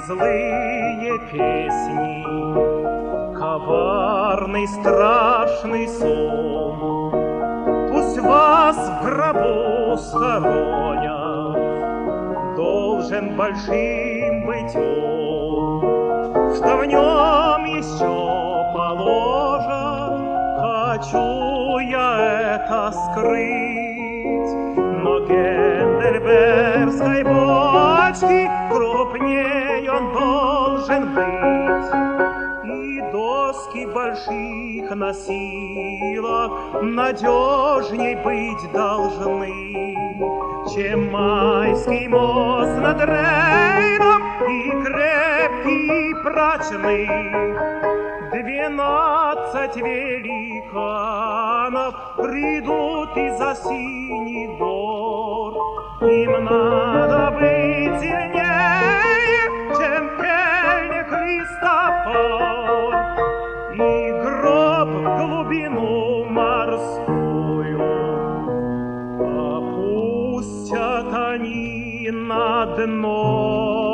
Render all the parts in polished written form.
злые песни, коварный страшный сон. Пусть вас в гробу схоронят, должен большим быть он, что в нем еще положат. Хочу я это скрыть, но гендельбергской бочки крупнее он должен быть. И доски больших носилок надежней быть должны, чем майский мост над Рейном, и крепкий, и прочный. 12 великанов придут из-за синих гор. Им надо быть сильнее, чем Кельник Христофор, и гроб в глубину морскую опустят они на дно.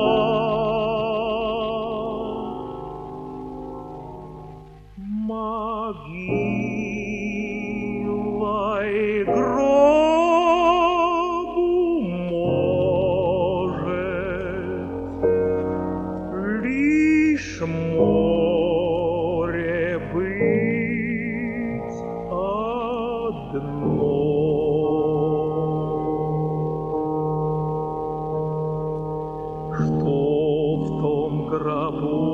Могилой гробу может лишь море быть одно. Что в том гробу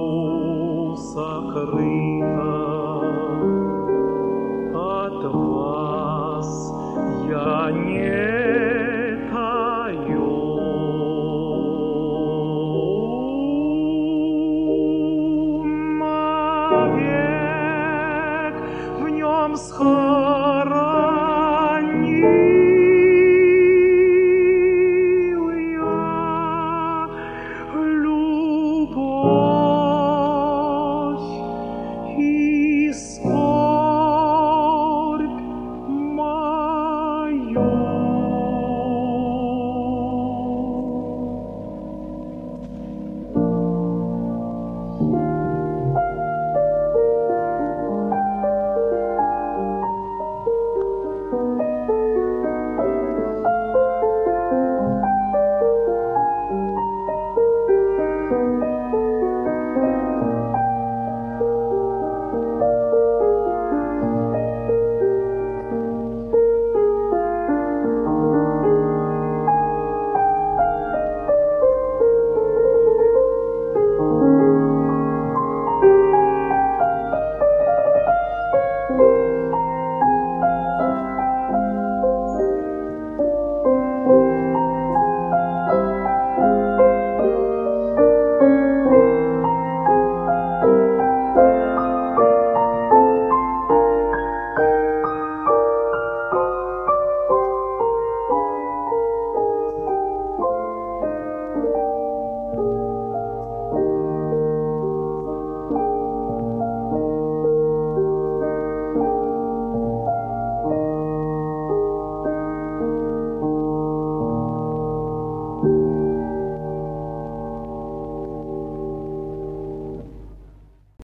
сокрыто, от вас я не таю. Навек в нем схожу.